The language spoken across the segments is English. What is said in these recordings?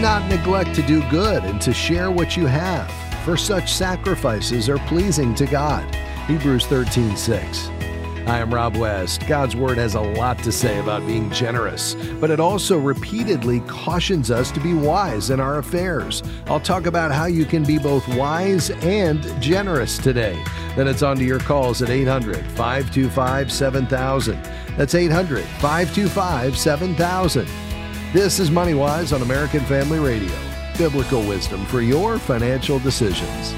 not neglect to do good and to share what you have, for such sacrifices are pleasing to God. Hebrews 13:6. I am Rob West. God's Word has a lot to say about being generous, but it also repeatedly cautions us to be wise in our affairs. I'll talk about how you can be both wise and generous today. Then it's on to your calls at 800-525-7000. That's 800-525-7000. This is MoneyWise on American Family Radio. Biblical wisdom for your financial decisions.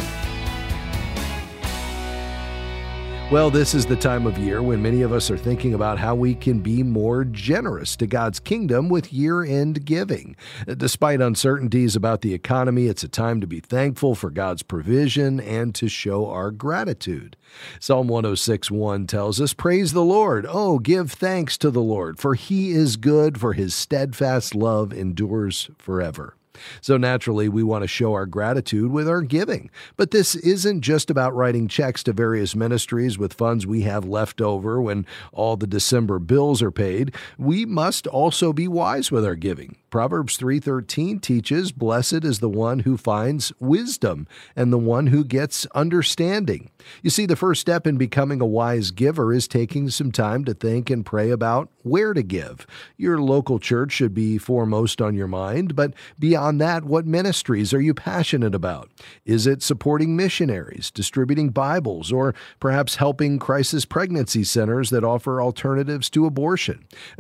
Well, this is the time of year when many of us are thinking about how we can be more generous to God's kingdom with year-end giving. Despite uncertainties about the economy, it's a time to be thankful for God's provision and to show our gratitude. Psalm 106:1 tells us, "Praise the Lord. Oh, give thanks to the Lord, for He is good, for His steadfast love endures forever." So naturally, we want to show our gratitude with our giving. But this isn't just about writing checks to various ministries with funds we have left over when all the December bills are paid. We must also be wise with our giving. Proverbs 3:13 teaches, "Blessed is the one who finds wisdom and the one who gets understanding." You see, the first step in becoming a wise giver is taking some time to think and pray about where to give. Your local church should be foremost on your mind, but beyond that, what ministries are you passionate about? Is it supporting missionaries, distributing Bibles, or perhaps helping crisis pregnancy centers that offer alternatives to abortion?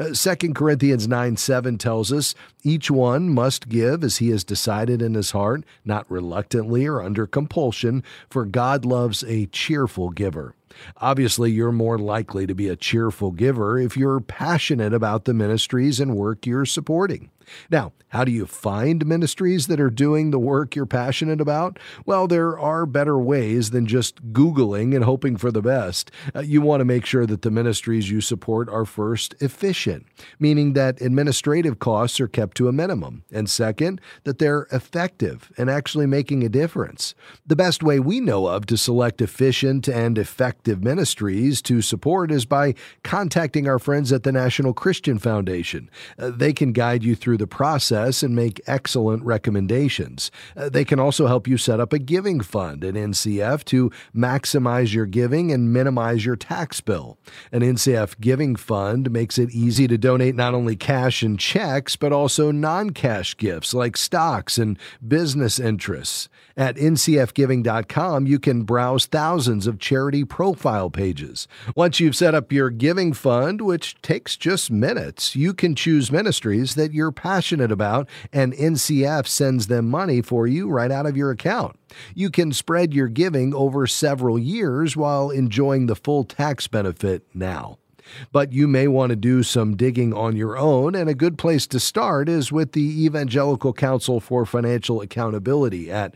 2 Corinthians 9:7 tells us, "Each one must give as he has decided in his heart, not reluctantly or under compulsion, for God loves a cheerful giver." Obviously, you're more likely to be a cheerful giver if you're passionate about the ministries and work you're supporting. Now, how do you find ministries that are doing the work you're passionate about? Well, there are better ways than just Googling and hoping for the best. You want to make sure that the ministries you support are first efficient, meaning that administrative costs are kept to a minimum, and second, that they're effective and actually making a difference. The best way we know of to select efficient and effective ministries to support is by contacting our friends at the National Christian Foundation. They can guide you through the process and make excellent recommendations. They can also help you set up a giving fund at NCF to maximize your giving and minimize your tax bill. An NCF giving fund makes it easy to donate not only cash and checks, but also non-cash gifts like stocks and business interests. At ncfgiving.com, you can browse thousands of charity profile pages. Once you've set up your giving fund, which takes just minutes, you can choose ministries that you're passionate about, and NCF sends them money for you right out of your account. You can spread your giving over several years while enjoying the full tax benefit now. But you may want to do some digging on your own, and a good place to start is with the Evangelical Council for Financial Accountability at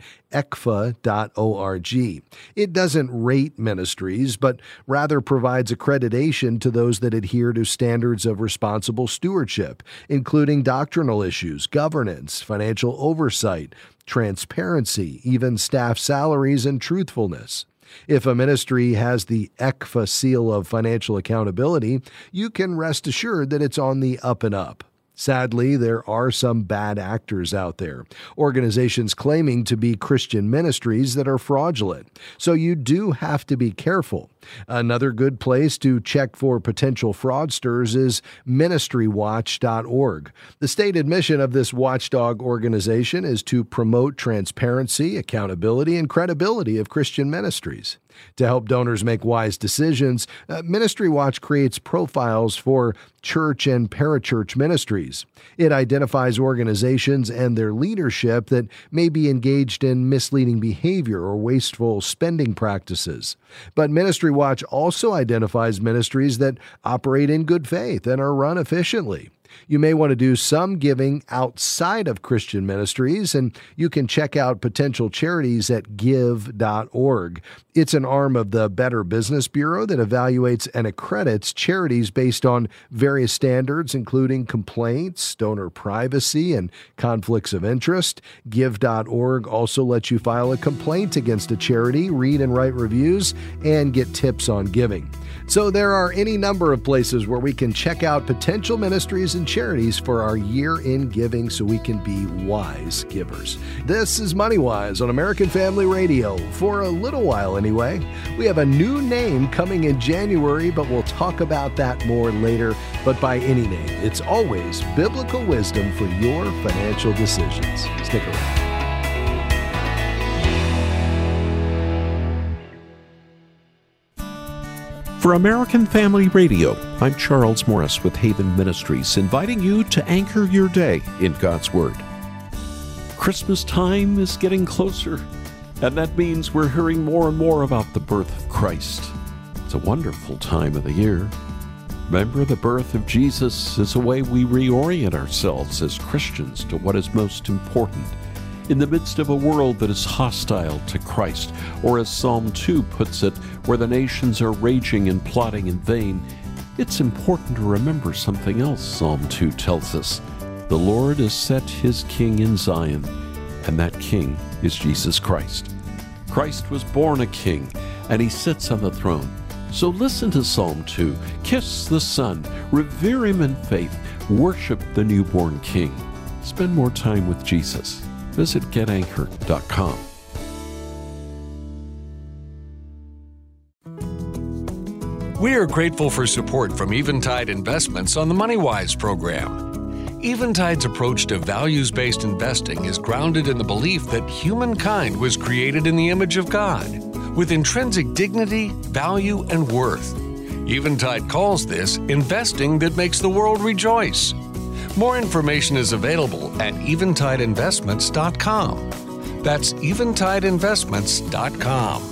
ecfa.org. It doesn't rate ministries, but rather provides accreditation to those that adhere to standards of responsible stewardship, including doctrinal issues, governance, financial oversight, transparency, even staff salaries, and truthfulness. If a ministry has the ECFA seal of financial accountability, you can rest assured that it's on the up and up. Sadly, there are some bad actors out there, organizations claiming to be Christian ministries that are fraudulent. So you do have to be careful. Another good place to check for potential fraudsters is ministrywatch.org. The stated mission of this watchdog organization is to promote transparency, accountability, and credibility of Christian ministries. To help donors make wise decisions, Ministry Watch creates profiles for church and parachurch ministries. It identifies organizations and their leadership that may be engaged in misleading behavior or wasteful spending practices. But Ministry Watch also identifies ministries that operate in good faith and are run efficiently. You may want to do some giving outside of Christian ministries, and you can check out potential charities at give.org. It's an arm of the Better Business Bureau that evaluates and accredits charities based on various standards, including complaints, donor privacy, and conflicts of interest. Give.org also lets you file a complaint against a charity, read and write reviews, and get tips on giving. So there are any number of places where we can check out potential ministries and charities for our year-end giving so we can be wise givers. This is MoneyWise on American Family Radio. For a little while anyway. We have a new name coming in January, but we'll talk about that more later. But by any name, it's always biblical wisdom for your financial decisions. Stick around. For American Family Radio, I'm Charles Morris with Haven Ministries, inviting you to anchor your day in God's Word. Christmas time is getting closer, and that means we're hearing more and more about the birth of Christ. It's a wonderful time of the year. Remember, the birth of Jesus is a way we reorient ourselves as Christians to what is most important. In the midst of a world that is hostile to Christ, or as Psalm 2 puts it, where the nations are raging and plotting in vain, it's important to remember something else Psalm 2 tells us. The Lord has set his king in Zion, and that king is Jesus Christ. Christ was born a king, and he sits on the throne. So listen to Psalm 2, kiss the Son, revere him in faith, worship the newborn king. Spend more time with Jesus. Visit getanchor.com. We are grateful for support from Eventide Investments on the MoneyWise program. Eventide's approach to values-based investing is grounded in the belief that humankind was created in the image of God, with intrinsic dignity, value, and worth. Eventide calls this investing that makes the world rejoice. More information is available at eventideinvestments.com. That's eventideinvestments.com.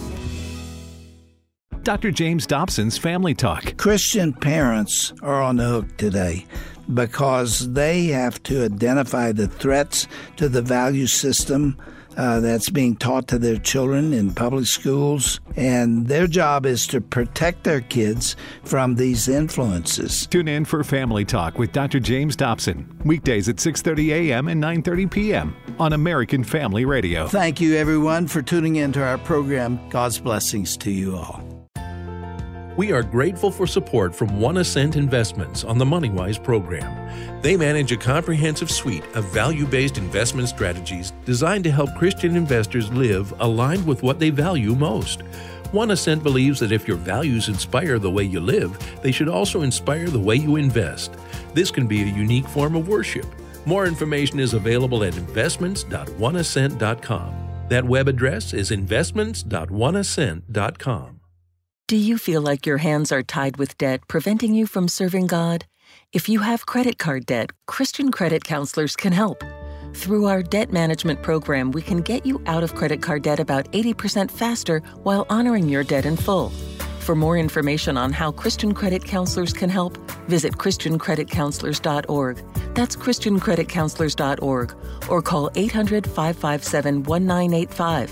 Dr. James Dobson's Family Talk. Christian parents are on the hook today because they have to identify the threats to the value system that's being taught to their children in public schools, and their job is to protect their kids from these influences. Tune in for Family Talk with Dr. James Dobson, weekdays at 6:30 a.m. and 9:30 p.m. on American Family Radio. Thank you, everyone, for tuning into our program. God's blessings to you all. We are grateful for support from One Ascent Investments on the MoneyWise program. They manage a comprehensive suite of value-based investment strategies designed to help Christian investors live aligned with what they value most. One Ascent believes that if your values inspire the way you live, they should also inspire the way you invest. This can be a unique form of worship. More information is available at investments.oneascent.com. That web address is investments.oneascent.com. Do you feel like your hands are tied with debt, preventing you from serving God? If you have credit card debt, Christian credit counselors can help. Through our debt management program, we can get you out of credit card debt about 80% faster while honoring your debt in full. For more information on how Christian credit counselors can help, visit ChristianCreditCounselors.org. That's ChristianCreditCounselors.org, or call 800-557-1985.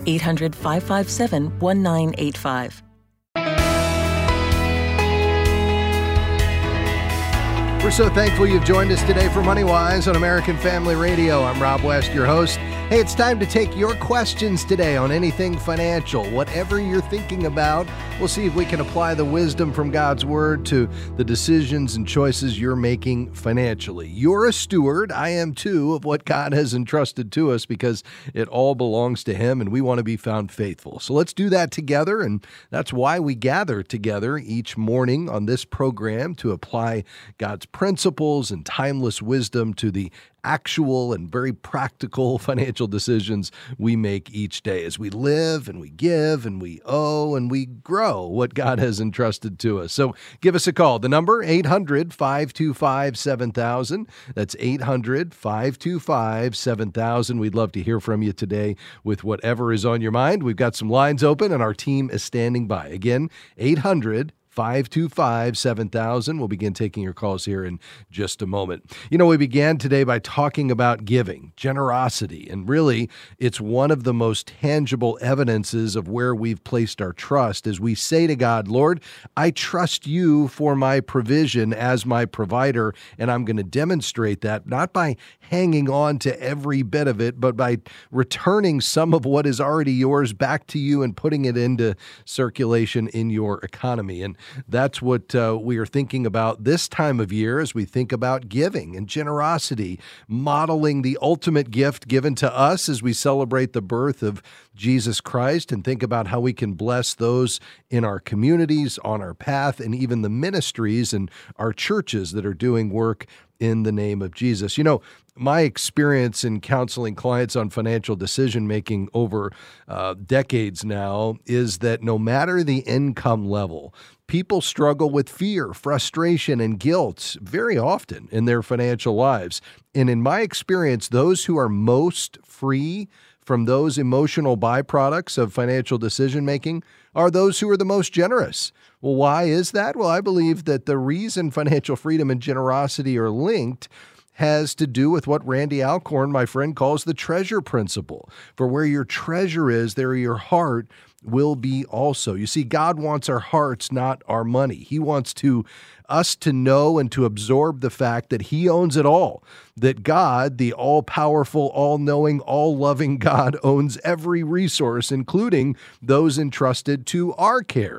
800-557-1985. We're so thankful you've joined us today for MoneyWise on American Family Radio. I'm Rob West, your host. Hey, it's time to take your questions today on anything financial. Whatever you're thinking about, we'll see if we can apply the wisdom from God's Word to the decisions and choices you're making financially. You're a steward, I am too, of what God has entrusted to us because it all belongs to Him and we want to be found faithful. So let's do that together, and that's why we gather together each morning on this program to apply God's principles and timeless wisdom to the actual and very practical financial decisions we make each day as we live and we give and we owe and we grow what God has entrusted to us. So give us a call. The number, 800-525-7000. That's 800-525-7000. We'd love to hear from you today with whatever is on your mind. We've got some lines open and our team is standing by. Again, 800-525-7000. We'll begin taking your calls here in just a moment. You know, we began today by talking about giving, generosity, and really it's one of the most tangible evidences of where we've placed our trust as we say to God, Lord, I trust you for my provision as my provider, and I'm going to demonstrate that not by hanging on to every bit of it, but by returning some of what is already yours back to you and putting it into circulation in your economy. And that's what we are thinking about this time of year as we think about giving and generosity, modeling the ultimate gift given to us as we celebrate the birth of Jesus Christ, and think about how we can bless those in our communities, on our path, and even the ministries and our churches that are doing work in the name of Jesus. You know, my experience in counseling clients on financial decision-making over decades now is that no matter the income level, people struggle with fear, frustration, and guilt very often in their financial lives. And in my experience, those who are most free from those emotional byproducts of financial decision-making are those who are the most generous. Well, why is that? Well, I believe that the reason financial freedom and generosity are linked has to do with what Randy Alcorn, my friend, calls the treasure principle. For where your treasure is, there your heart will be also. You see, God wants our hearts, not our money. He wants us to know and to absorb the fact that He owns it all, that God, the all-powerful, all-knowing, all-loving God, owns every resource, including those entrusted to our care.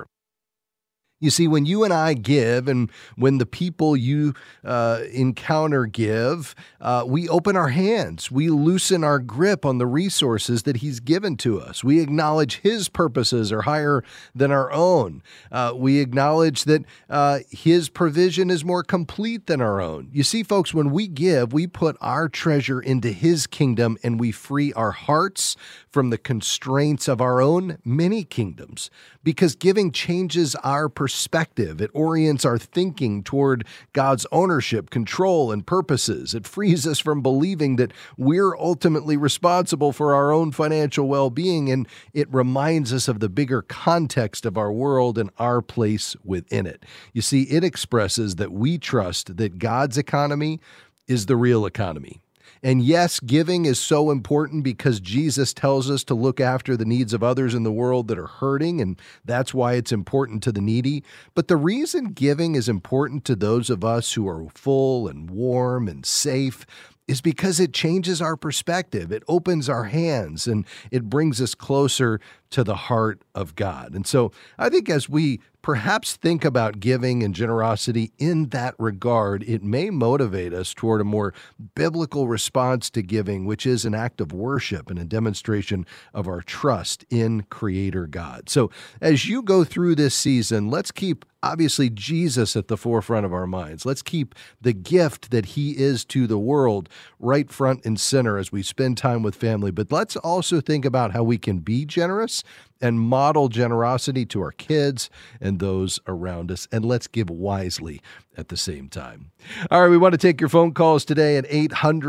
You see, when you and I give, and when the people you encounter give, we open our hands. We loosen our grip on the resources that He's given to us. We acknowledge His purposes are higher than our own. We acknowledge that His provision is more complete than our own. You see, folks, when we give, we put our treasure into His kingdom, and we free our hearts from the constraints of our own many kingdoms, because giving changes our perspective. It orients our thinking toward God's ownership, control, and purposes. It frees us from believing that we're ultimately responsible for our own financial well-being, and it reminds us of the bigger context of our world and our place within it. You see, it expresses that we trust that God's economy is the real economy. And yes, giving is so important because Jesus tells us to look after the needs of others in the world that are hurting, and that's why it's important to the needy. But the reason giving is important to those of us who are full and warm and safe is because it changes our perspective. It opens our hands, and it brings us closer to the heart of God. And so I think as we perhaps think about giving and generosity in that regard, it may motivate us toward a more biblical response to giving, which is an act of worship and a demonstration of our trust in Creator God. So as you go through this season, let's keep obviously Jesus at the forefront of our minds. Let's keep the gift that He is to the world right front and center as we spend time with family. But let's also think about how we can be generous and model generosity to our kids and those around us. And let's give wisely at the same time. All right, we want to take your phone calls today at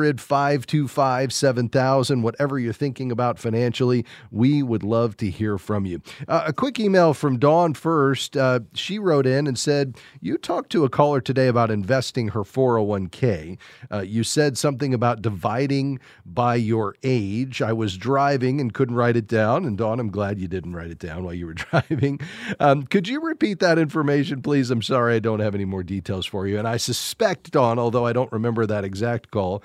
800-525-7000. Whatever you're thinking about financially, we would love to hear from you. A quick email from Dawn first. She wrote in and said, you talked to a caller today about investing her 401k. You said something about dividing by your age. I was driving and couldn't write it down. And Dawn, I'm glad you didn't write it down while you were driving. Could you repeat that information, please? I'm sorry, I don't have any more details for you. And I suspect, Dawn, although I don't remember that exact call,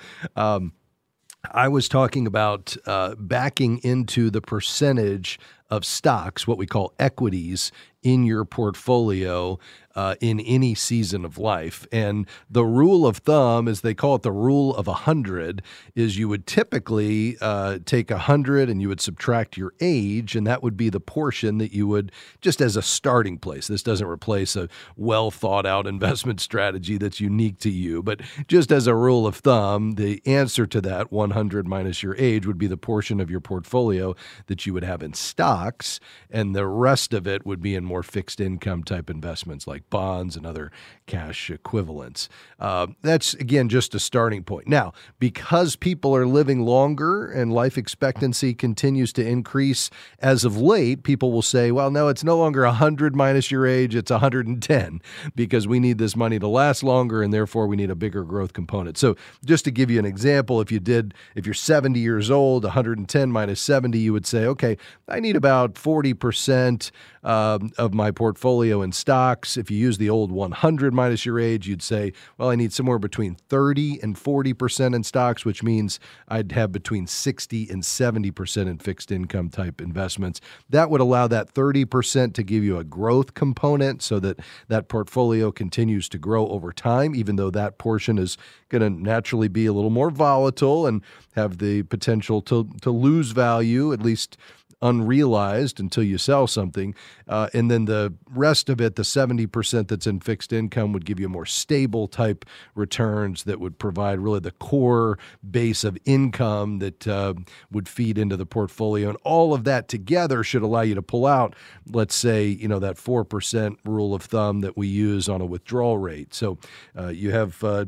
I was talking about backing into the percentage of stocks, what we call equities, in your portfolio in any season of life. And the rule of thumb, as they call it, the rule of 100, is you would typically take 100 and you would subtract your age, and that would be the portion that you would, just as a starting place. This doesn't replace a well thought out investment strategy that's unique to you, but just as a rule of thumb, the answer to that 100 minus your age would be the portion of your portfolio that you would have in stocks, and the rest of it would be in more fixed income type investments like bonds and other cash equivalents. That's, again, just a starting point. Now, because people are living longer and life expectancy continues to increase as of late, people will say, well, no, it's no longer 100 minus your age, it's 110, because we need this money to last longer, and therefore we need a bigger growth component. So just to give you an example, if you're 70 years old, 110 minus 70, you would say, okay, I need about 40% of my portfolio in stocks. If you use the old 100 minus your age, you'd say, well, I need somewhere between 30 and 40% in stocks, which means I'd have between 60 and 70% in fixed income type investments. That would allow that 30% to give you a growth component so that that portfolio continues to grow over time, even though that portion is going to naturally be a little more volatile and have the potential to lose value, at least unrealized until you sell something. And then the rest of it, the 70% that's in fixed income, would give you more stable type returns that would provide really the core base of income that would feed into the portfolio. And all of that together should allow you to pull out, let's say, that 4% rule of thumb that we use on a withdrawal rate. So you have, a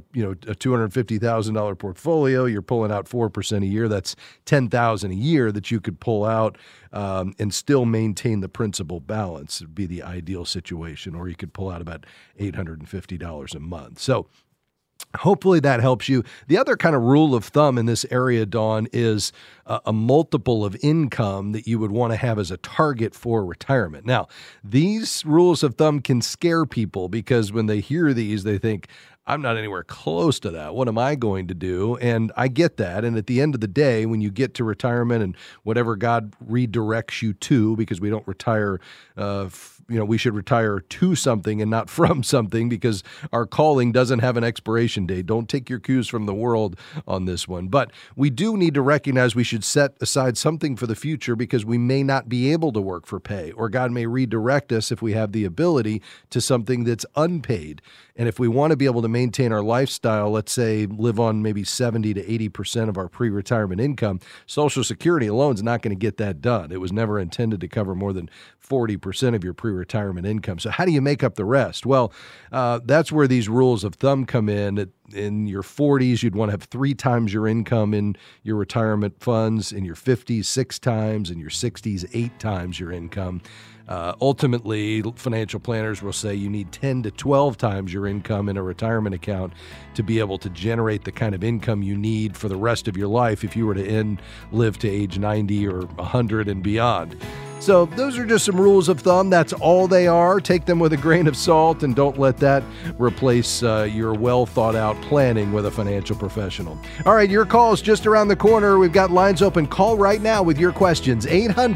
$250,000 portfolio, you're pulling out 4% a year. That's $10,000 a year that you could pull out and still maintain the principal balance. Would be the ideal situation, or you could pull out about $850 a month. So hopefully that helps you. The other kind of rule of thumb in this area, Dawn, is a multiple of income that you would want to have as a target for retirement. Now, these rules of thumb can scare people because when they hear these, they think, I'm not anywhere close to that. What am I going to do? And I get that. And at the end of the day, when you get to retirement and whatever God redirects you to, because we don't retire, we should retire to something and not from something, because our calling doesn't have an expiration date. Don't take your cues from the world on this one. But we do need to recognize we should set aside something for the future, because we may not be able to work for pay, or God may redirect us, if we have the ability, to something that's unpaid. And if we want to be able to maintain our lifestyle, let's say live on maybe 70 to 80% of our pre-retirement income, Social Security alone is not going to get that done. It was never intended to cover more than 40% of your pre-retirement income. So how do you make up the rest? Well, that's where these rules of thumb come in. In your 40s, you'd want to have 3 times your income in your retirement funds. In your 50s, 6 times. In your 60s, 8 times your income. Ultimately, financial planners will say you need 10 to 12 times your income in a retirement account to be able to generate the kind of income you need for the rest of your life if you were to live to age 90 or 100 and beyond. So those are just some rules of thumb. That's all they are. Take them with a grain of salt, and don't let that replace your well-thought-out planning with a financial professional. All right, your call is just around the corner. We've got lines open. Call right now with your questions.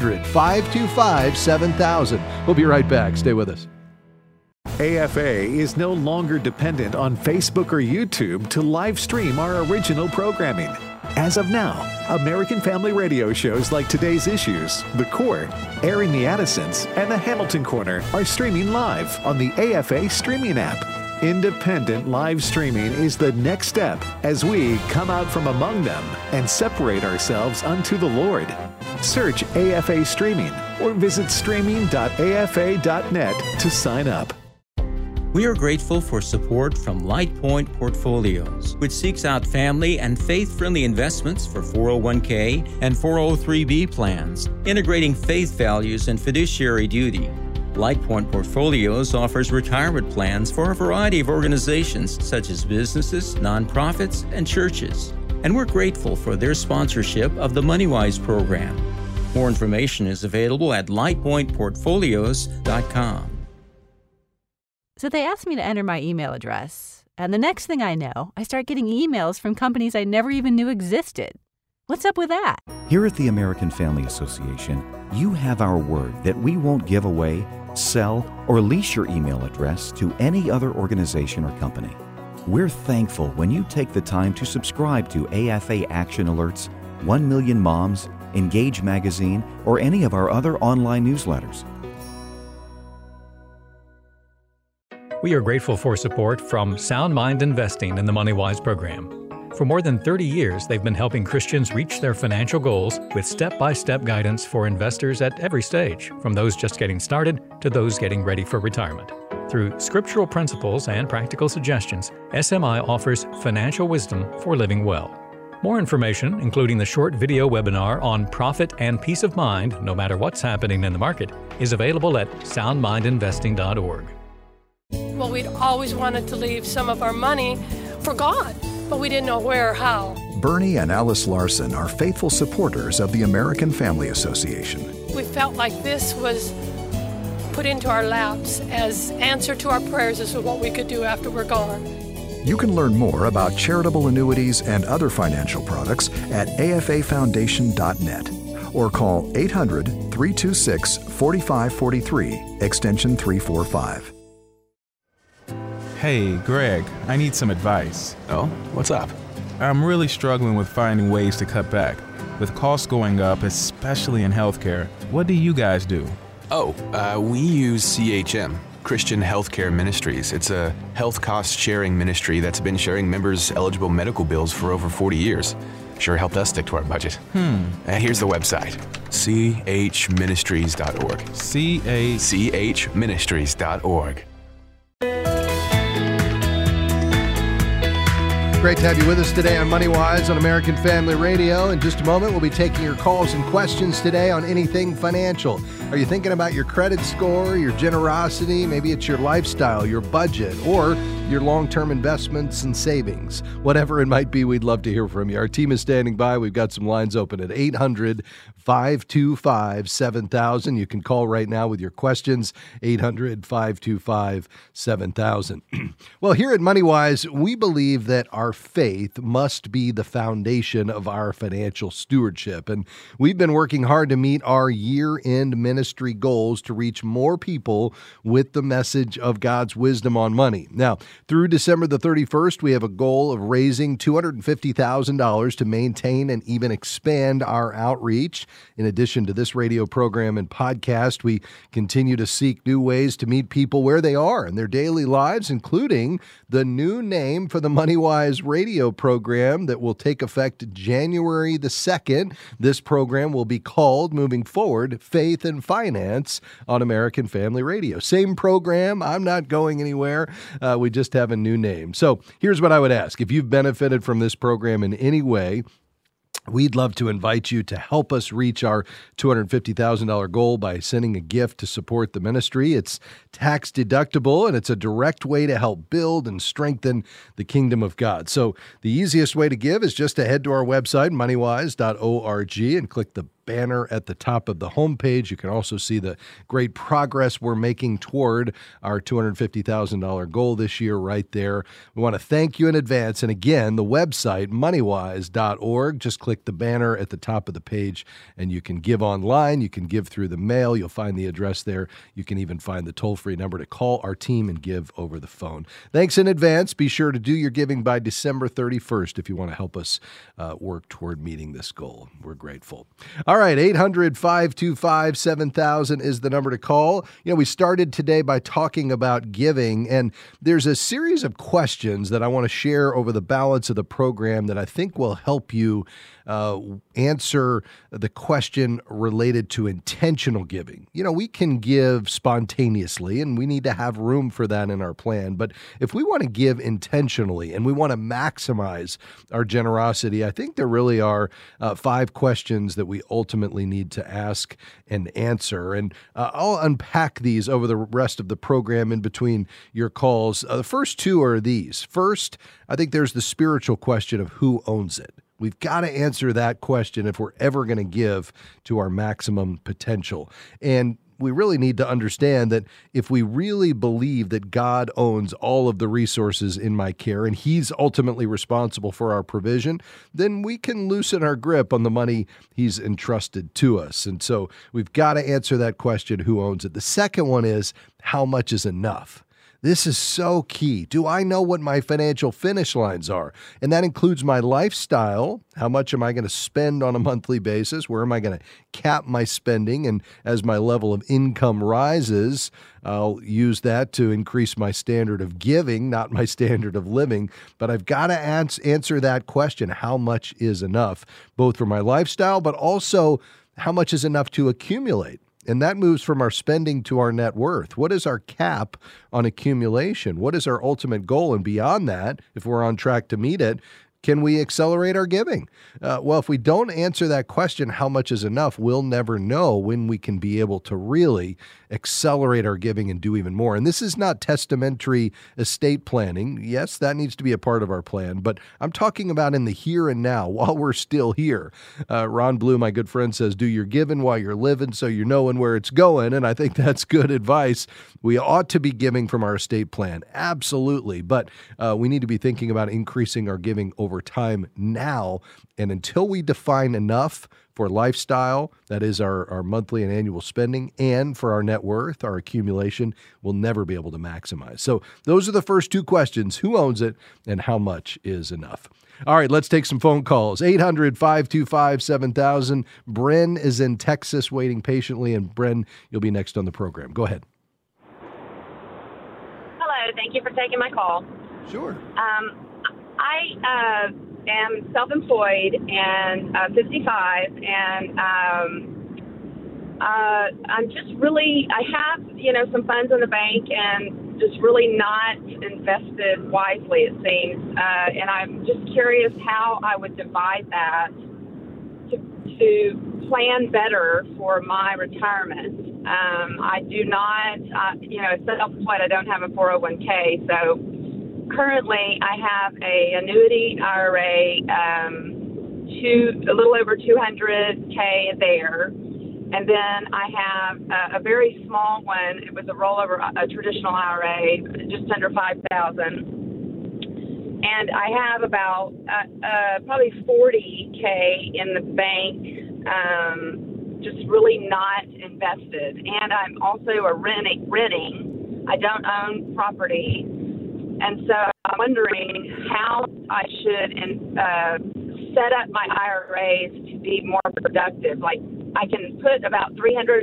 800-525-7000. We'll be right back. Stay with us. AFA is no longer dependent on Facebook or YouTube to live stream our original programming. As of now, American Family Radio shows like Today's Issues, The Court, Airing the Addisons, and The Hamilton Corner are streaming live on the AFA streaming app. Independent live streaming is the next step as we come out from among them and separate ourselves unto the Lord. Search AFA Streaming or visit streaming.afa.net to sign up. We are grateful for support from LightPoint Portfolios, which seeks out family and faith-friendly investments for 401k and 403b plans, integrating faith values and fiduciary duty. LightPoint Portfolios offers retirement plans for a variety of organizations such as businesses, nonprofits, and churches. And we're grateful for their sponsorship of the MoneyWise program. More information is available at lightpointportfolios.com. So they asked me to enter my email address, and the next thing I know, I start getting emails from companies I never even knew existed. What's up with that? Here at the American Family Association, you have our word that we won't give away, sell, or lease your email address to any other organization or company. We're thankful when you take the time to subscribe to AFA Action Alerts, 1 Million Moms, Engage Magazine, or any of our other online newsletters. We are grateful for support from Sound Mind Investing in the MoneyWise program. For more than 30 years, they've been helping Christians reach their financial goals with step-by-step guidance for investors at every stage, from those just getting started to those getting ready for retirement. Through scriptural principles and practical suggestions, SMI offers financial wisdom for living well. More information, including the short video webinar on profit and peace of mind, no matter what's happening in the market, is available at soundmindinvesting.org. Well, we'd always wanted to leave some of our money for God, but we didn't know where or how. Bernie and Alice Larson are faithful supporters of the American Family Association. We felt like this was put into our laps as answer to our prayers as to what we could do after we're gone. You can learn more about charitable annuities and other financial products at afafoundation.net or call 800-326-4543, extension 345. Hey, Greg, I need some advice. Oh, what's up? I'm really struggling with finding ways to cut back. With costs going up, especially in healthcare, what do you guys do? We use CHM, Christian Healthcare Ministries. It's a health cost sharing ministry that's been sharing members' eligible medical bills for over 40 years. Sure helped us stick to our budget. Here's the website, chministries.org. chministries.org. Great to have you with us today on MoneyWise on American Family Radio. In just a moment, we'll be taking your calls and questions today on anything financial. Are you thinking about your credit score, your generosity? Maybe it's your lifestyle, your budget, or your long-term investments and savings. Whatever it might be, we'd love to hear from you. Our team is standing by. We've got some lines open at 800-525-7000. You can call right now with your questions, 800-525-7000. Well, here at MoneyWise, we believe that our faith must be the foundation of our financial stewardship. And we've been working hard to meet our year-end ministry goals to reach more people with the message of God's wisdom on money. Now, through December the 31st, we have a goal of raising $250,000 to maintain and even expand our outreach. In addition to this radio program and podcast, we continue to seek new ways to meet people where they are in their daily lives, including the new name for the MoneyWise radio program that will take effect January the 2nd. This program will be called, moving forward, Faith and Finance on American Family Radio. Same program. I'm not going anywhere. We just have a new name. So here's what I would ask. If you've benefited from this program in any way, we'd love to invite you to help us reach our $250,000 goal by sending a gift to support the ministry. It's tax deductible, and it's a direct way to help build and strengthen the kingdom of God. So the easiest way to give is just to head to our website, moneywise.org, and click the banner at the top of the homepage. You can also see the great progress we're making toward our $250,000 goal this year right there. We want to thank you in advance. And again, the website, moneywise.org. Just click the banner at the top of the page and you can give online. You can give through the mail. You'll find the address there. You can even find the toll-free number to call our team and give over the phone. Thanks in advance. Be sure to do your giving by December 31st if you want to help us work toward meeting this goal. We're grateful. All right, 800-525-7000 is the number to call. You know, we started today by talking about giving, and there's a series of questions that I want to share over the balance of the program that I think will help you answer the question related to intentional giving. You know, we can give spontaneously, and we need to have room for that in our plan. But if we want to give intentionally and we want to maximize our generosity, I think there really are 5 questions that we ultimately need to ask and answer. And I'll unpack these over the rest of the program in between your calls. The first 2 are these. First, I think there's the spiritual question of who owns it. We've got to answer that question if we're ever going to give to our maximum potential. And we really need to understand that if we really believe that God owns all of the resources in my care and He's ultimately responsible for our provision, then we can loosen our grip on the money He's entrusted to us. And so we've got to answer that question, who owns it? The second one is, how much is enough? This is so key. Do I know what my financial finish lines are? And that includes my lifestyle. How much am I going to spend on a monthly basis? Where am I going to cap my spending? And as my level of income rises, I'll use that to increase my standard of giving, not my standard of living. But I've got to answer that question, how much is enough, both for my lifestyle, but also how much is enough to accumulate? And that moves from our spending to our net worth. What is our cap on accumulation? What is our ultimate goal? And beyond that, if we're on track to meet it, can we accelerate our giving? Well, if we don't answer that question, how much is enough, we'll never know when we can be able to really accelerate our giving and do even more. And this is not testamentary estate planning. Yes, that needs to be a part of our plan, but I'm talking about in the here and now while we're still here. Ron Blue, my good friend, says, do your giving while you're living so you're knowing where it's going. And I think that's good advice. We ought to be giving from our estate plan. Absolutely. But we need to be thinking about increasing our giving over time now. And until we define enough for lifestyle, that is our monthly and annual spending, and for our net worth, our accumulation, we'll never be able to maximize. So those are the first two questions. Who owns it and how much is enough? All right, let's take some phone calls. 800-525-7000. Bren is in Texas waiting patiently. And Bren, you'll be next on the program. Go ahead. Hello, thank you for taking my call. Sure. I am self-employed and 55, and I'm just really, I have, some funds in the bank and just really not invested wisely, it seems. And I'm just curious how I would divide that to plan better for my retirement. I do not, self-employed, I don't have a 401k, so currently I have a annuity IRA, a little over 200K there. And then I have a very small one. It was a rollover, a traditional IRA, just under 5,000. And I have about probably 40K in the bank, just really not invested. And I'm also renting. I don't own property. And so I'm wondering how I should set up my IRAs to be more productive. Like I can put about $300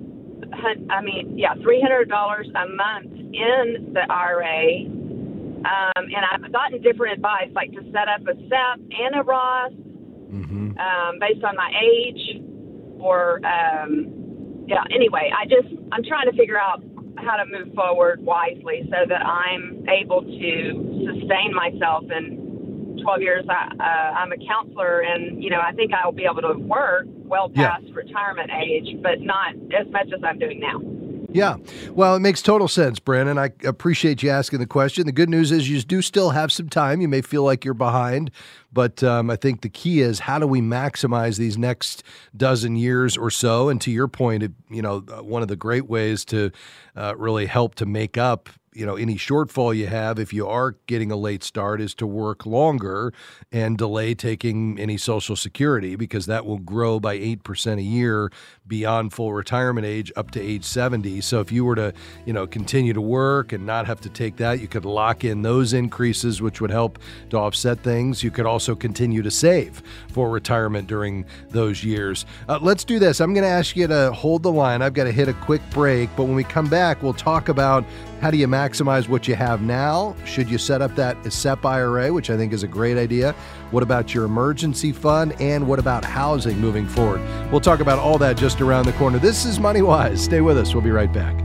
a month in the IRA. And I've gotten different advice, like to set up a SEP and a Roth based on my age. Or, anyway, I'm trying to figure out how to move forward wisely so that I'm able to sustain myself. In 12 years, I'm a counselor, and, I think I will be able to work well past retirement age, but not as much as I'm doing now. Yeah. Well, it makes total sense, Brandon. I appreciate you asking the question. The good news is you do still have some time. You may feel like you're behind, but I think the key is how do we maximize these next dozen years or so? And to your point, one of the great ways to really help to make up any shortfall you have if you are getting a late start is to work longer and delay taking any Social Security, because that will grow by 8% a year beyond full retirement age up to age 70. So if you were to, continue to work and not have to take that, you could lock in those increases, which would help to offset things. You could also continue to save for retirement during those years. Let's do this. I'm going to ask you to hold the line. I've got to hit a quick break, but when we come back, we'll talk about how do you maximize what you have now? Should you set up that SEP IRA, which I think is a great idea? What about your emergency fund? And what about housing moving forward? We'll talk about all that just around the corner. This is Money Wise. Stay with us. We'll be right back.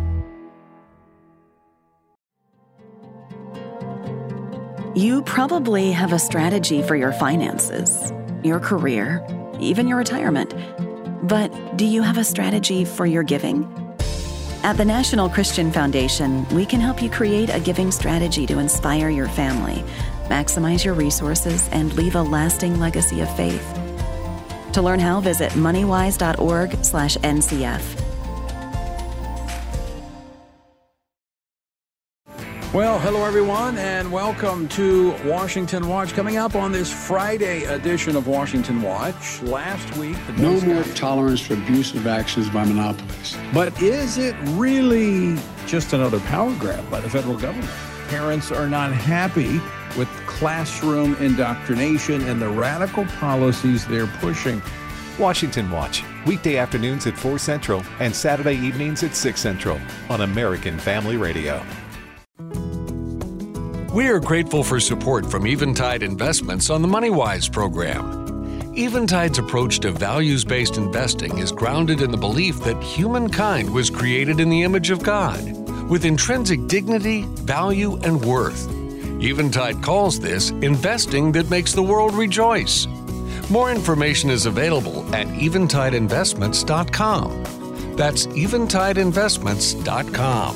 You probably have a strategy for your finances, your career, even your retirement. But do you have a strategy for your giving? At the National Christian Foundation, we can help you create a giving strategy to inspire your family, maximize your resources, and leave a lasting legacy of faith. To learn how, visit moneywise.org/NCF. Well, hello everyone, and welcome to Washington Watch. Coming up on this Friday edition of Washington Watch, last week... No more tolerance for abusive actions by monopolies. But is it really just another power grab by the federal government? Parents are not happy with classroom indoctrination and the radical policies they're pushing. Washington Watch, weekday afternoons at 4 Central and Saturday evenings at 6 Central on American Family Radio. We are grateful for support from Eventide Investments on the MoneyWise program. Eventide's approach to values-based investing is grounded in the belief that humankind was created in the image of God, with intrinsic dignity, value, and worth. Eventide calls this investing that makes the world rejoice. More information is available at eventideinvestments.com. That's eventideinvestments.com.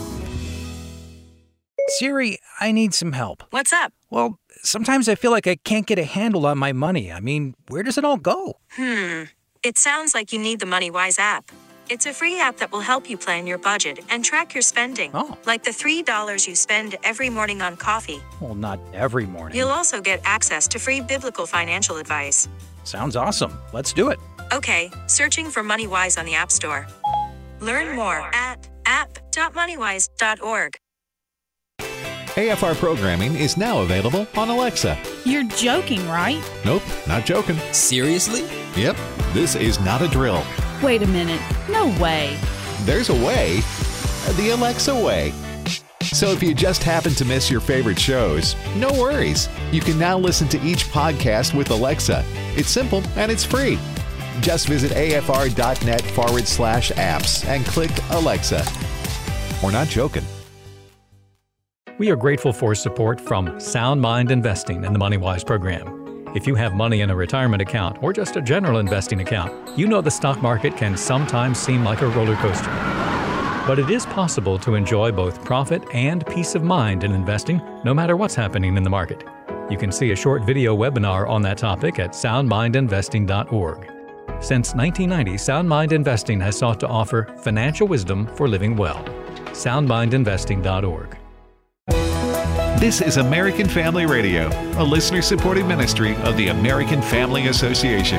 Siri, I need some help. What's up? Well, sometimes I feel like I can't get a handle on my money. I mean, where does it all go? It sounds like you need the MoneyWise app. It's a free app that will help you plan your budget and track your spending. Oh. Like the $3 you spend every morning on coffee. Well, not every morning. You'll also get access to free biblical financial advice. Sounds awesome. Let's do it. Okay, searching for MoneyWise on the App Store. Learn more at app.moneywise.org. AFR programming is now available on Alexa. You're joking, right? Nope, not joking. Seriously? Yep, this is not a drill. Wait a minute. No way. There's a way, the Alexa way. So if you just happen to miss your favorite shows, no worries. You can now listen to each podcast with Alexa. It's simple and it's free. Just visit afr.net/apps and click Alexa. We're not joking. We are grateful for support from Sound Mind Investing in the MoneyWise program. If you have money in a retirement account or just a general investing account, you know the stock market can sometimes seem like a roller coaster. But it is possible to enjoy both profit and peace of mind in investing, no matter what's happening in the market. You can see a short video webinar on that topic at soundmindinvesting.org. Since 1990, Sound Mind Investing has sought to offer financial wisdom for living well. soundmindinvesting.org. This is American Family Radio, a listener-supported ministry of the American Family Association.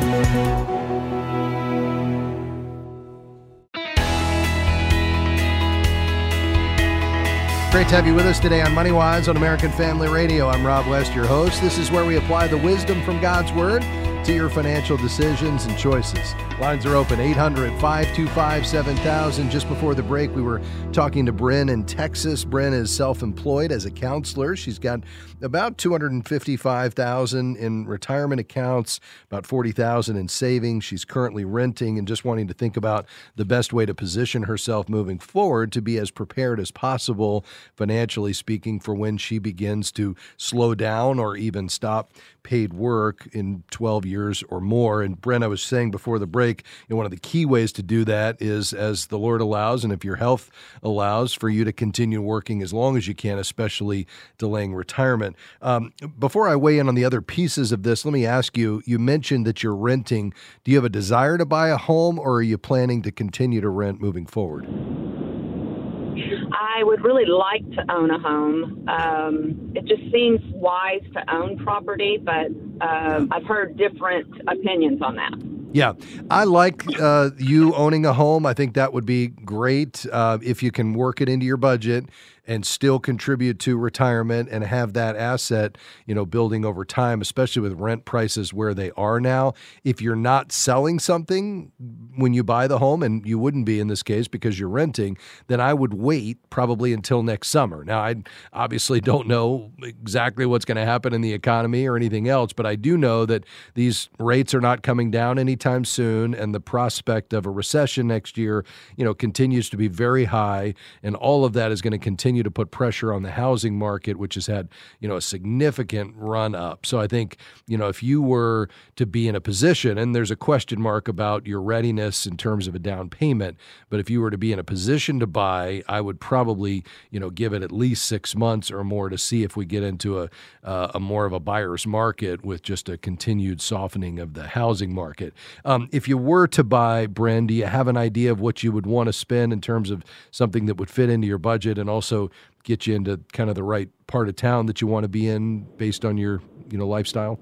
Great to have you with us today on MoneyWise on American Family Radio. I'm Rob West, your host. This is where we apply the wisdom from God's Word to your financial decisions and choices. Lines are open, 800-525-7000. Just before the break, we were talking to Bryn in Texas. Bryn is self-employed as a counselor. She's got about $255,000 in retirement accounts, about $40,000 in savings. She's currently renting and just wanting to think about the best way to position herself moving forward to be as prepared as possible, financially speaking, for when she begins to slow down or even stop paid work in 12 years or more. And Brent, I was saying before the break, one of the key ways to do that is as the Lord allows, and if your health allows, for you to continue working as long as you can, especially delaying retirement. Before I weigh in on the other pieces of this, let me ask you, you mentioned that you're renting. Do you have a desire to buy a home, or are you planning to continue to rent moving forward? I would really like to own a home. It just seems wise to own property, but I've heard different opinions on that. Yeah, I like you owning a home. I think that would be great if you can work it into your budget and still contribute to retirement and have that asset, building over time, especially with rent prices where they are now. If you're not selling something when you buy the home, and you wouldn't be in this case because you're renting, then I would wait probably until next summer. Now, I obviously don't know exactly what's going to happen in the economy or anything else, but I do know that these rates are not coming down anytime soon, and the prospect of a recession next year, continues to be very high, and all of that is going to continue to put pressure on the housing market, which has had, a significant run up. So I think, if you were to be in a position, and there's a question mark about your readiness in terms of a down payment, but if you were to be in a position to buy, I would probably, give it at least 6 months or more to see if we get into a more of a buyer's market with just a continued softening of the housing market. If you were to buy, Bren, do you have an idea of what you would want to spend in terms of something that would fit into your budget and also get you into kind of the right part of town that you want to be in based on your, lifestyle?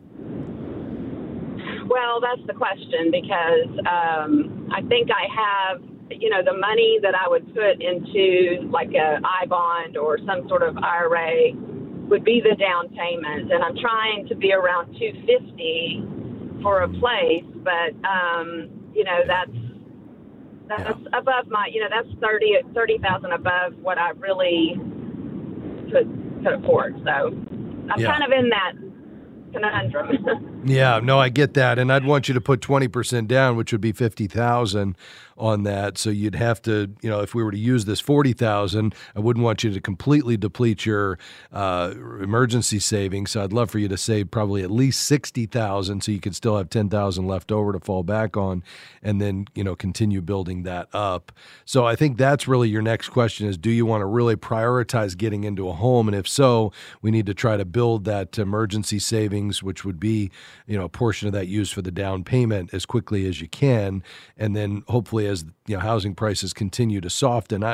Well, that's the question, because I think I have, the money that I would put into like a I-bond or some sort of IRA would be the down payment. And I'm trying to be around $250 for a place, but, that's above my, that's $30,000 above what I really could afford. So I'm kind of in that conundrum. Yeah, no, I get that. And I'd want you to put 20% down, which would be $50,000 on that. So you'd have to, if we were to use this $40,000, I wouldn't want you to completely deplete your emergency savings. So I'd love for you to save probably at least $60,000 so you could still have $10,000 left over to fall back on, and then, continue building that up. So I think that's really your next question is, do you want to really prioritize getting into a home? And if so, we need to try to build that emergency savings, which would be, a portion of that used for the down payment as quickly as you can. And then hopefully as housing prices continue to soften,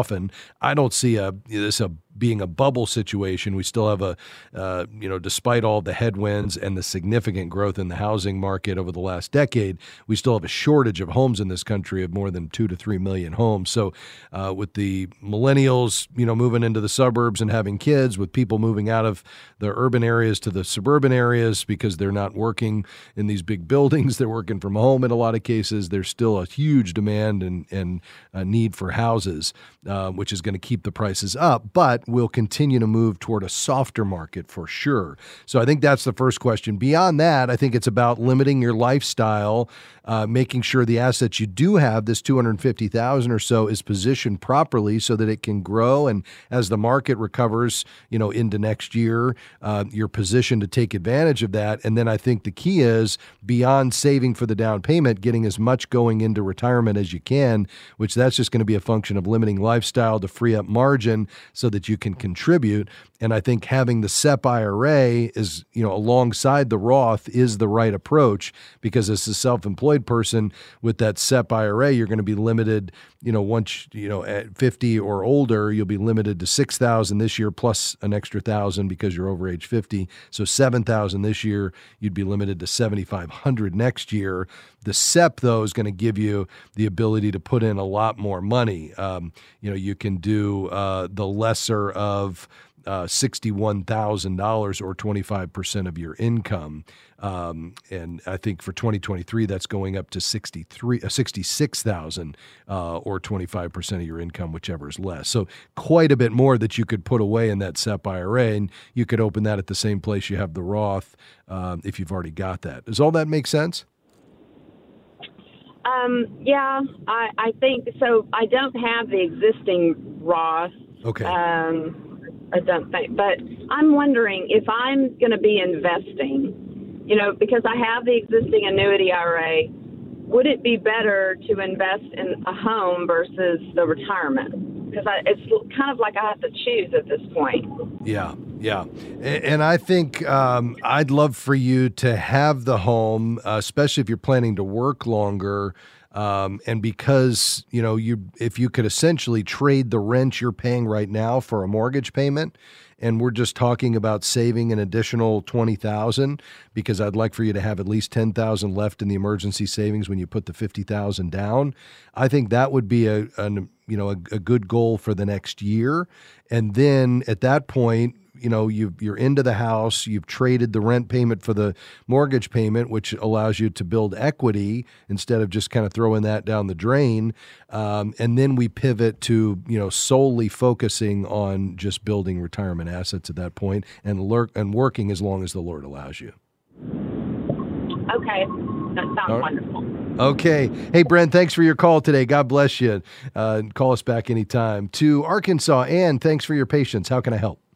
I don't see this being a bubble situation. We still have despite all the headwinds and the significant growth in the housing market over the last decade, we still have a shortage of homes in this country of more than 2 to 3 million homes. So with the millennials, moving into the suburbs and having kids, with people moving out of the urban areas to the suburban areas because they're not working in these big buildings, they're working from home in a lot of cases, there's still a huge demand and a need for houses, which is going to keep the prices up. But we'll continue to move toward a softer market for sure. So I think that's the first question. Beyond that, I think it's about limiting your lifestyle, making sure the assets you do have, this $250,000 or so, is positioned properly so that it can grow. And as the market recovers, into next year, you're positioned to take advantage of that. And then I think the key is, beyond saving for the down payment, getting as much going into retirement as you can, which that's just going to be a function of limiting lifestyle to free up margin so that you can contribute. And I think having the SEP IRA is, alongside the Roth is the right approach, because as a self-employed person with that SEP IRA, you're going to be limited, once, at 50 or older, you'll be limited to $6,000 this year plus an extra $1,000 because you're over age 50. So $7,000 this year, you'd be limited to $7,500 next year. The SEP, though, is going to give you the ability to put in a lot more money. You can do the lesser of $61,000 or 25% of your income. And I think for 2023, that's going up to $66,000 or 25% of your income, whichever is less. So quite a bit more that you could put away in that SEP IRA, and you could open that at the same place you have the Roth if you've already got that. Does all that make sense? Yeah, I think so. I don't have the existing Roth. Okay. I don't think, but I'm wondering if I'm going to be investing, because I have the existing annuity IRA, would it be better to invest in a home versus the retirement? Because it's kind of like I have to choose at this point. Yeah. And I think I'd love for you to have the home, especially if you're planning to work longer. And because, if you could essentially trade the rent you're paying right now for a mortgage payment, and we're just talking about saving an additional $20,000, because I'd like for you to have at least $10,000 left in the emergency savings when you put the $50,000 down. I think that would be a good goal for the next year. And then at that point, you're into the house, you've traded the rent payment for the mortgage payment, which allows you to build equity instead of just kind of throwing that down the drain. And then we pivot to, solely focusing on just building retirement assets at that point and working as long as the Lord allows you. Okay. That sounds wonderful. Okay. Hey, Brent, thanks for your call today. God bless you. Call us back anytime. To Arkansas, Ann, thanks for your patience. How can I help?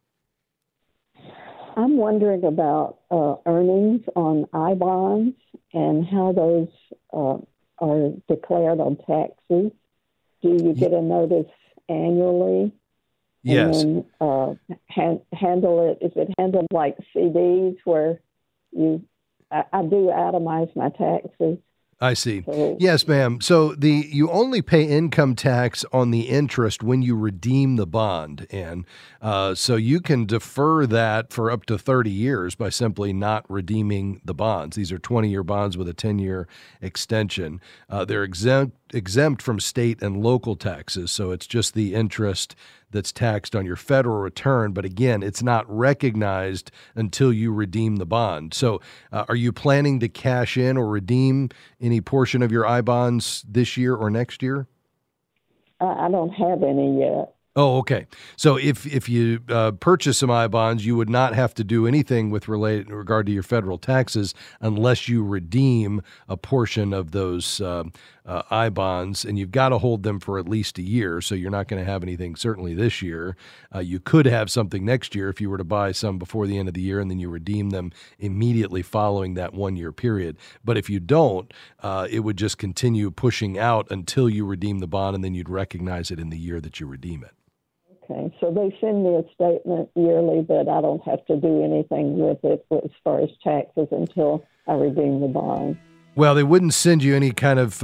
I'm wondering about earnings on I-bonds and how those are declared on taxes. Do you get a notice annually? Yes. And then handle it, is it handled like CDs where I do itemize my taxes? I see. Yes, ma'am. So you only pay income tax on the interest when you redeem the bond, and so you can defer that for up to 30 years by simply not redeeming the bonds. These are 20-year bonds with a 10-year extension. They're exempt from state and local taxes, so it's just the interest that's taxed on your federal return. But again, it's not recognized until you redeem the bond. So are you planning to cash in or redeem any portion of your I-bonds this year or next year? I don't have any yet. Oh, okay. So if you purchase some I-bonds, you would not have to do anything with regard to your federal taxes unless you redeem a portion of those I-bonds, and you've got to hold them for at least a year, so you're not going to have anything certainly this year. You could have something next year if you were to buy some before the end of the year and then you redeem them immediately following that 1-year period. But if you don't, it would just continue pushing out until you redeem the bond, and then you'd recognize it in the year that you redeem it. Okay, so they send me a statement yearly, but I don't have to do anything with it as far as taxes until I redeem the bond. Well, they wouldn't send you any kind of,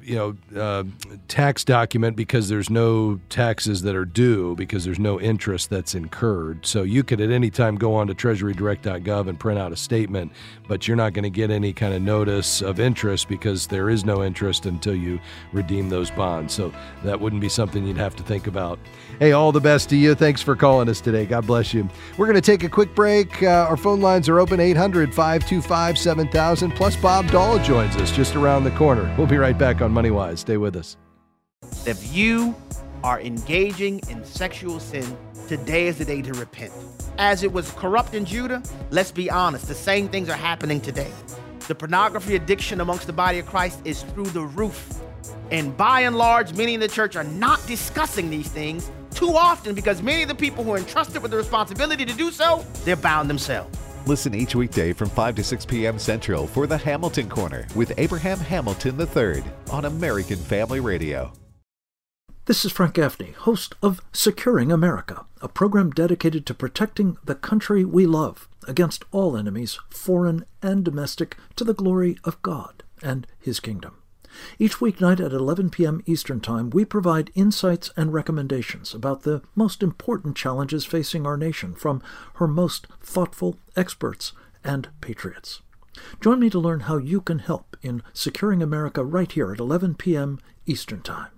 tax document because there's no taxes that are due, because there's no interest that's incurred. So you could at any time go on to treasurydirect.gov and print out a statement, but you're not going to get any kind of notice of interest because there is no interest until you redeem those bonds. So that wouldn't be something you'd have to think about. Hey, all the best to you. Thanks for calling us today. God bless you. We're going to take a quick break. Our phone lines are open, 800-525-7000, plus Bob Dahl joins us just around the corner. We'll be right back on MoneyWise. Stay with us. If you are engaging in sexual sin, today is the day to repent. As it was corrupt in Judah, let's be honest, the same things are happening today. The pornography addiction amongst the body of Christ is through the roof. And by and large, many in the church are not discussing these things too often because many of the people who are entrusted with the responsibility to do so, they're bound themselves. Listen each weekday from 5 to 6 p.m. Central for the Hamilton Corner with Abraham Hamilton III on American Family Radio. This is Frank Gaffney, host of Securing America, a program dedicated to protecting the country we love against all enemies, foreign and domestic, to the glory of God and His kingdom. Each weeknight at 11 p.m. Eastern Time, we provide insights and recommendations about the most important challenges facing our nation from her most thoughtful experts and patriots. Join me to learn how you can help in Securing America right here at 11 p.m. Eastern Time.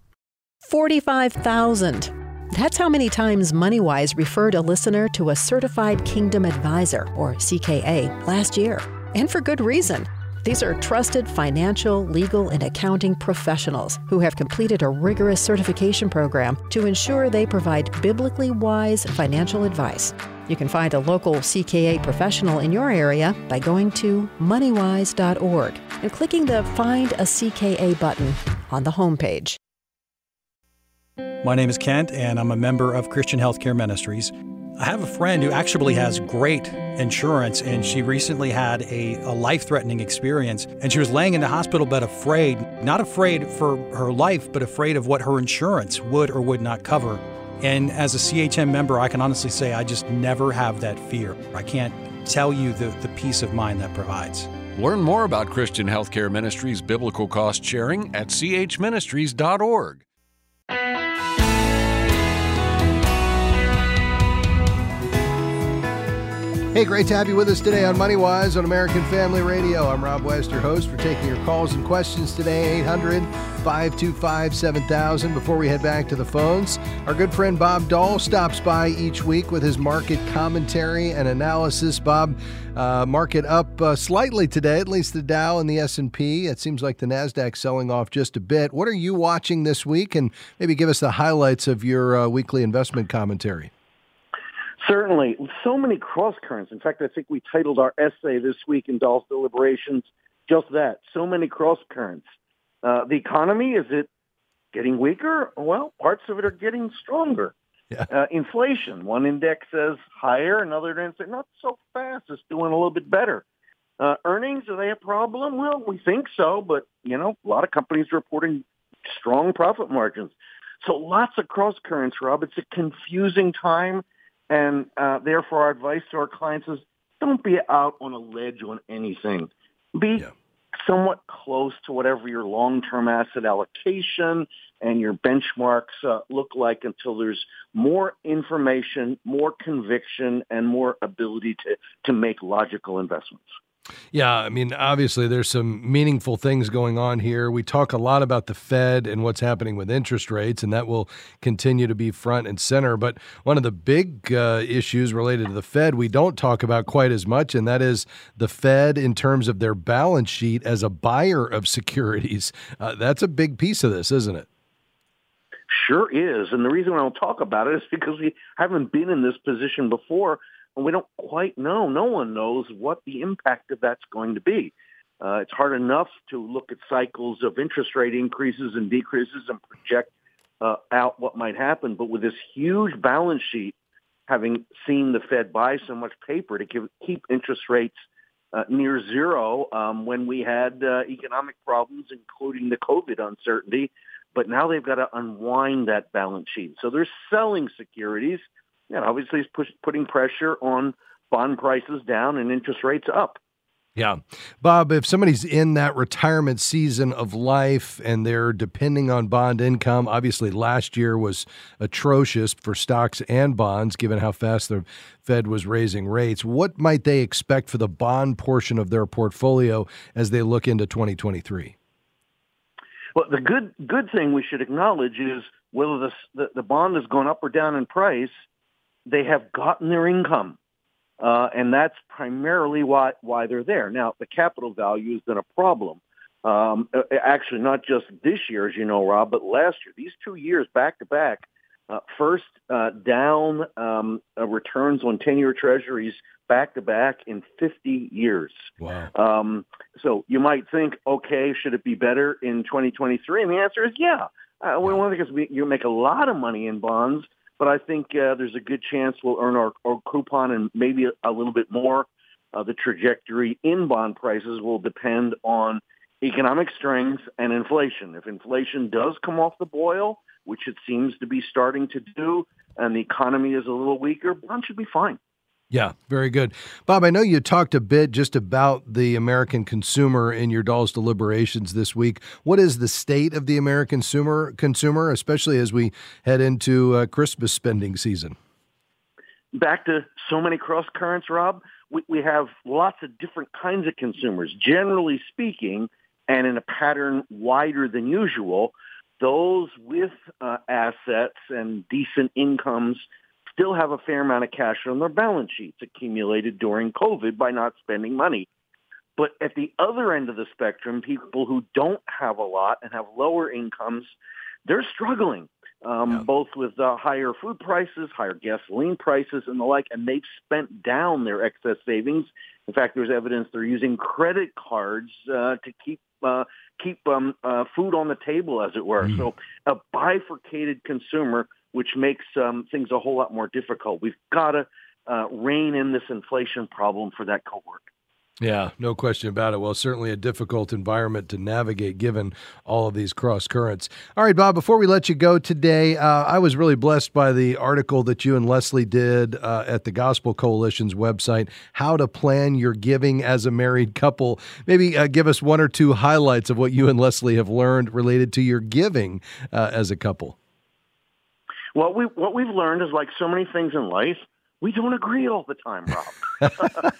45,000. That's how many times MoneyWise referred a listener to a Certified Kingdom Advisor, or CKA, last year. And for good reason. These are trusted financial, legal, and accounting professionals who have completed a rigorous certification program to ensure they provide biblically wise financial advice. You can find a local CKA professional in your area by going to moneywise.org and clicking the Find a CKA button on the homepage. My name is Kent, and I'm a member of Christian Healthcare Ministries. I have a friend who actually has great insurance, and she recently had a life-threatening experience, and she was laying in the hospital bed afraid, not afraid for her life, but afraid of what her insurance would or would not cover. And as a CHM member, I can honestly say I just never have that fear. I can't tell you the peace of mind that provides. Learn more about Christian Healthcare Ministries biblical cost sharing at chministries.org. Hey, great to have you with us today on MoneyWise on American Family Radio. I'm Rob West, your host. We're taking your calls and questions today, 800-525-7000. Before we head back to the phones, our good friend Bob Dahl stops by each week with his market commentary and analysis. Bob, market up slightly today, at least the Dow and the S&P. It seems like the NASDAQ selling off just a bit. What are you watching this week? And maybe give us the highlights of your weekly investment commentary. Certainly. So many cross currents. In fact, I think we titled our essay this week in Dahl's Deliberations just that. So many cross currents. The economy, is it getting weaker? Well, parts of it are getting stronger. Yeah. Inflation, one index says higher, another index says not so fast. It's doing a little bit better. Earnings, are they a problem? Well, we think so, but, a lot of companies are reporting strong profit margins. So lots of cross currents, Rob. It's a confusing time. And therefore, our advice to our clients is don't be out on a ledge on anything. Be somewhat close to whatever your long-term asset allocation and your benchmarks look like until there's more information, more conviction, and more ability to make logical investments. Yeah, I mean, obviously there's some meaningful things going on here. We talk a lot about the Fed and what's happening with interest rates, and that will continue to be front and center. But one of the big issues related to the Fed we don't talk about quite as much, and that is the Fed in terms of their balance sheet as a buyer of securities. That's a big piece of this, isn't it? Sure is. And the reason I don't talk about it is because we haven't been in this position before, and we don't quite know. No one knows what the impact of that's going to be. It's hard enough to look at cycles of interest rate increases and decreases and project out what might happen. But with this huge balance sheet, having seen the Fed buy so much paper to keep interest rates near zero when we had economic problems, including the COVID uncertainty, but now they've got to unwind that balance sheet. So they're selling securities. And obviously it's putting pressure on bond prices down and interest rates up. Yeah. Bob, if somebody's in that retirement season of life and they're depending on bond income, obviously last year was atrocious for stocks and bonds, given how fast the Fed was raising rates. What might they expect for the bond portion of their portfolio as they look into 2023? Well, the good thing we should acknowledge is whether the bond has gone up or down in price, they have gotten their income. And that's primarily why they're there. Now, the capital value has been a problem. Actually, not just this year, as you know, Rob, but last year. These 2 years back to back, first down returns on 10-year treasuries back to back in 50 years. Wow. So you might think, okay, should it be better in 2023? And the answer is yeah. One thing is you make a lot of money in bonds, but I think there's a good chance we'll earn our coupon and maybe a little bit more. The trajectory in bond prices will depend on economic strength and inflation. If inflation does come off the boil, which it seems to be starting to do, and the economy is a little weaker, bonds should be fine. Yeah, very good. Bob, I know you talked a bit just about the American consumer in your Doll's Deliberations this week. What is the state of the American consumer, especially as we head into Christmas spending season? Back to so many cross currents, Rob. We have lots of different kinds of consumers. Generally speaking, and in a pattern wider than usual, those with assets and decent incomes still have a fair amount of cash on their balance sheets accumulated during COVID by not spending money. But at the other end of the spectrum, people who don't have a lot and have lower incomes, they're struggling, both with higher food prices, higher gasoline prices, and the like, and they've spent down their excess savings. In fact, there's evidence they're using credit cards to keep food on the table, as it were. So a bifurcated consumer, which makes things a whole lot more difficult. We've got to rein in this inflation problem for that cohort. Yeah, no question about it. Well, certainly a difficult environment to navigate given all of these cross currents. All right, Bob, before we let you go today, I was really blessed by the article that you and Leslie did at the Gospel Coalition's website, How to Plan Your Giving as a Married Couple. Maybe give us one or two highlights of what you and Leslie have learned related to your giving as a couple. Well, what we've learned is, like so many things in life, we don't agree all the time, Rob.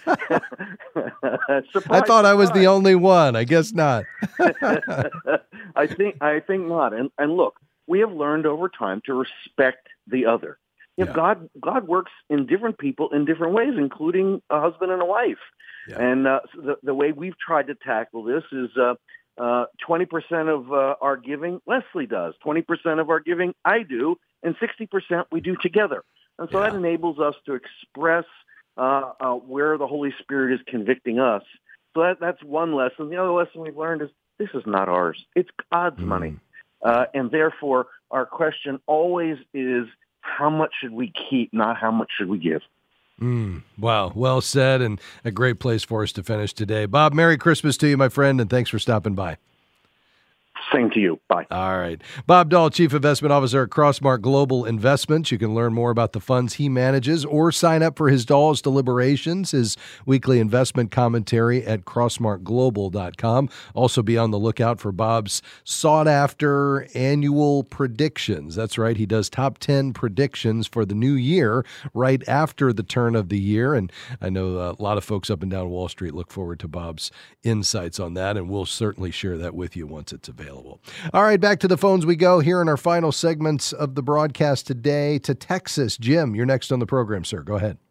I thought I was the only one. I guess not. I think not. And look, we have learned over time to respect the other. You know, God works in different people in different ways, including a husband and a wife. Yeah. And the way we've tried to tackle this is 20% of our giving Leslie does, 20% of our giving I do, and 60% we do together. And so that enables us to express where the Holy Spirit is convicting us. So that's one lesson. The other lesson we've learned is this is not ours. It's God's money. And therefore, our question always is, how much should we keep, not how much should we give? Wow. Well said, and a great place for us to finish today. Bob, Merry Christmas to you, my friend, and thanks for stopping by. Same to you. Bye. All right. Bob Dahl, Chief Investment Officer at Crossmark Global Investments. You can learn more about the funds he manages or sign up for his Dahl's Deliberations, his weekly investment commentary at crossmarkglobal.com. Also be on the lookout for Bob's sought-after annual predictions. That's right. He does top 10 predictions for the new year right after the turn of the year. And I know a lot of folks up and down Wall Street look forward to Bob's insights on that, and we'll certainly share that with you once it's available. All right, back to the phones we go here in our final segments of the broadcast today to Texas. Jim, you're next on the program, sir. Go ahead.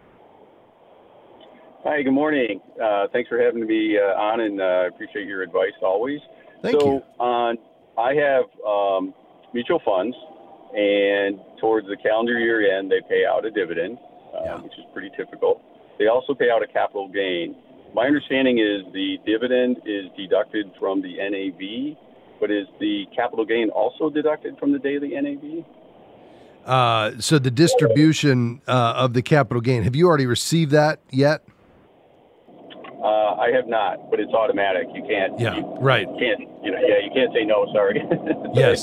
Hi, good morning. Thanks for having me on, and appreciate your advice always. Thank you. I have, mutual funds, and towards the calendar year end, they pay out a dividend, which is pretty typical. They also pay out a capital gain. My understanding is the dividend is deducted from the NAV, but is the capital gain also deducted from the daily NAV? So the distribution of the capital gain, have you already received that yet? I have not, but it's automatic. You can't. Yeah, you right. Can't. You can't say no. Sorry. Yes.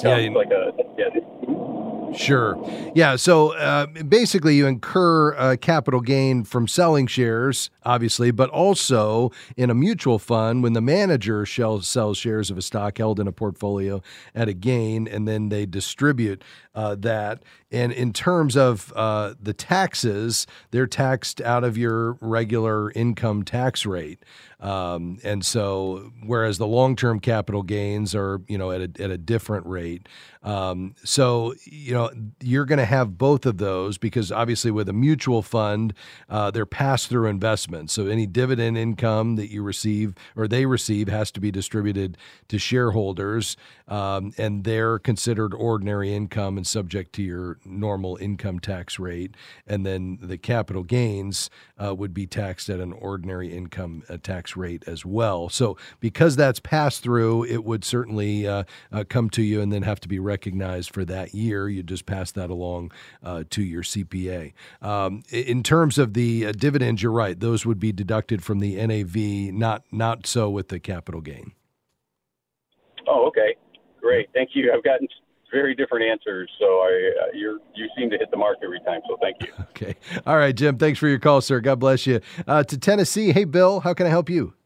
Sure. Yeah. So basically, you incur capital gain from selling shares, obviously, but also in a mutual fund when the manager sells shares of a stock held in a portfolio at a gain, and then they distribute that. And in terms of the taxes, they're taxed out of your regular income tax rate. And so, whereas the long-term capital gains are, at a different rate. So, you're going to have both of those because obviously with a mutual fund, they're pass-through investments. So any dividend income that you receive or they receive has to be distributed to shareholders, and they're considered ordinary income and subject to your normal income tax rate. And then the capital gains would be taxed at an ordinary income tax rate as well. So because that's passed through, it would certainly come to you and then have to be recognized for that year. You just pass that along to your CPA. In terms of the dividends, you're right. Those would be deducted from the NAV, not so with the capital gain. Oh, okay. Great. Thank you. I've gotten very different answers, so you seem to hit the mark every time, so thank you. Okay. All right, Jim. Thanks for your call, sir. God bless you. To Tennessee. Hey, Bill, how can I help you?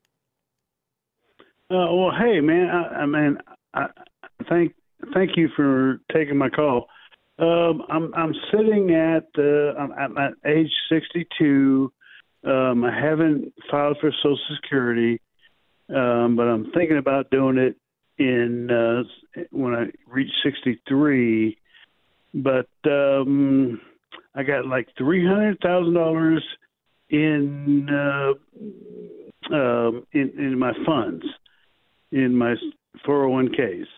Well, hey, man. Thank you for taking my call. I'm sitting I'm at age 62. I haven't filed for Social Security, but I'm thinking about doing it when I reach 63. But I got like $300,000 in my funds, in my 401ks.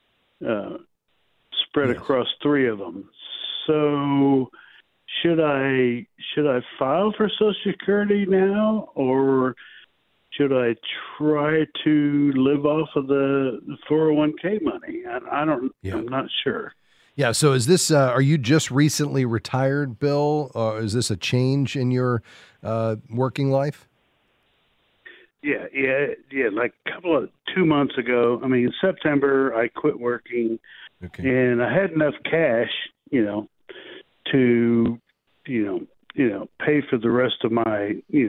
Spread across three of them. So should I file for Social Security now, or should I try to live off of the 401k money? I'm not sure. Yeah. So is this, are you just recently retired, Bill? Or is this a change in your working life? Yeah. Like 2 months ago, in September, I quit working, and I had enough cash, to, pay for the rest of my,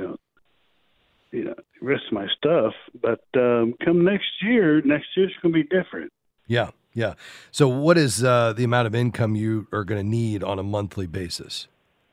rest of my stuff. But come next year's going to be different. Yeah. So what is the amount of income you are going to need on a monthly basis?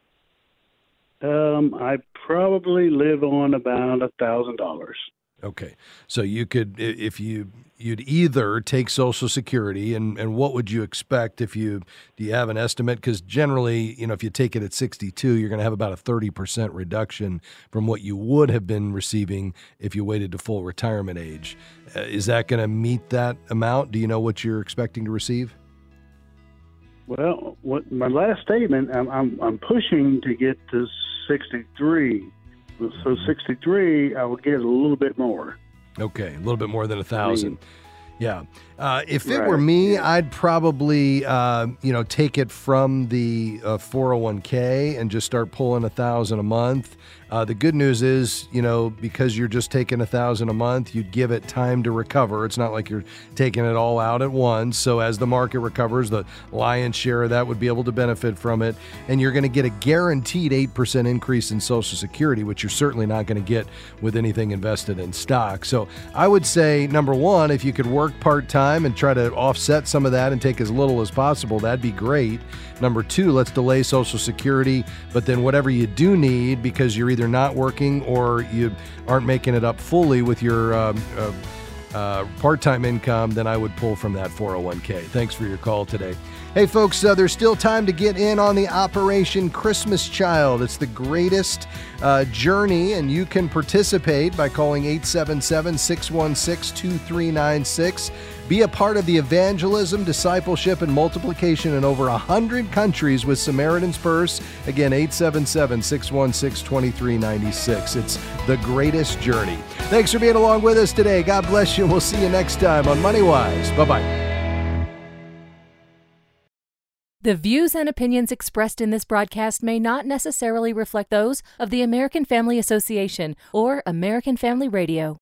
I probably live on about $1,000. Okay. So you could, if you'd either take Social Security and what would you expect do you have an estimate? Because generally, if you take it at 62, you're going to have about a 30% reduction from what you would have been receiving if you waited to full retirement age. Is that going to meet that amount? Do you know what you're expecting to receive? Well, my last statement, I'm pushing to get to 63. So 63, I would get a little bit more. Okay, a little bit more than 1,000. Yeah. If it were me, I'd probably, take it from the 401k and just start pulling 1,000 a month. The good news is, because you're just taking 1,000 a month, you'd give it time to recover. It's not like you're taking it all out at once. So as the market recovers, the lion's share of that would be able to benefit from it. And you're going to get a guaranteed 8% increase in Social Security, which you're certainly not going to get with anything invested in stock. So I would say, number one, if you could work part-time and try to offset some of that and take as little as possible, that'd be great. Number two, let's delay Social Security, but then whatever you do need, because you're either not working or you aren't making it up fully with your part-time income, then I would pull from that 401k. Thanks for your call today. Hey, folks, there's still time to get in on the Operation Christmas Child. It's the greatest journey, and you can participate by calling 877-616-2396. Be a part of the evangelism, discipleship, and multiplication in over 100 countries with Samaritan's Purse. Again, 877-616-2396. It's the greatest journey. Thanks for being along with us today. God bless you, and we'll see you next time on MoneyWise. Bye-bye. The views and opinions expressed in this broadcast may not necessarily reflect those of the American Family Association or American Family Radio.